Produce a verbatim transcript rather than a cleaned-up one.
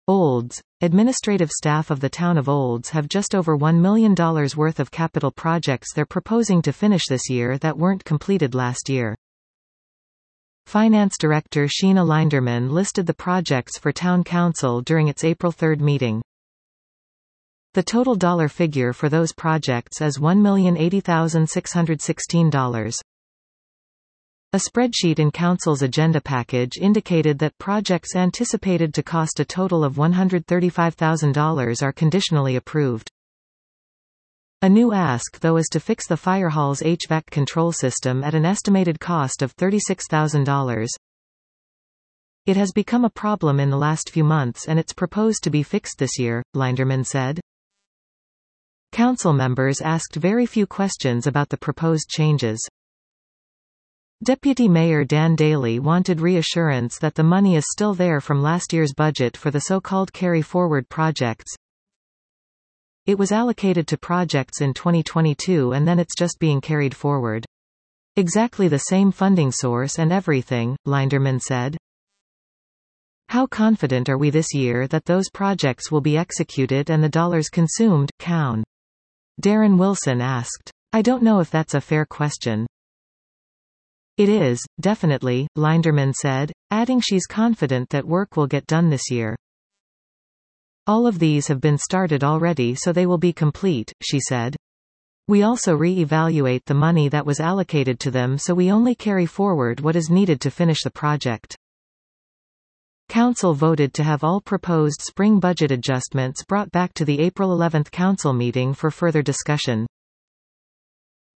Olds. Administrative staff of the town of Olds have just over one million dollars worth of capital projects they're proposing to finish this year that weren't completed last year. Finance Director Sheena Linderman listed the projects for Town Council during its April third meeting. The total dollar figure for those projects is one million eighty thousand six hundred sixteen dollars. A spreadsheet in Council's agenda package indicated that projects anticipated to cost a total of one hundred thirty-five thousand dollars are conditionally approved. A new ask though is to fix the fire hall's H V A C control system at an estimated cost of thirty-six thousand dollars. It has become a problem in the last few months and it's proposed to be fixed this year, Linderman said. Council members asked very few questions about the proposed changes. Deputy Mayor Dan Daly wanted reassurance that the money is still there from last year's budget for the so-called carry-forward projects. It was allocated to projects in twenty twenty-two and then it's just being carried forward. Exactly the same funding source and everything, Linderman said. How confident are we this year that those projects will be executed and the dollars consumed, count? Darren Wilson asked. I don't know if that's a fair question. It is, definitely, Linderman said, adding she's confident that work will get done this year. All of these have been started already so they will be complete, she said. We also re-evaluate the money that was allocated to them so we only carry forward what is needed to finish the project. Council voted to have all proposed spring budget adjustments brought back to the April eleventh council meeting for further discussion.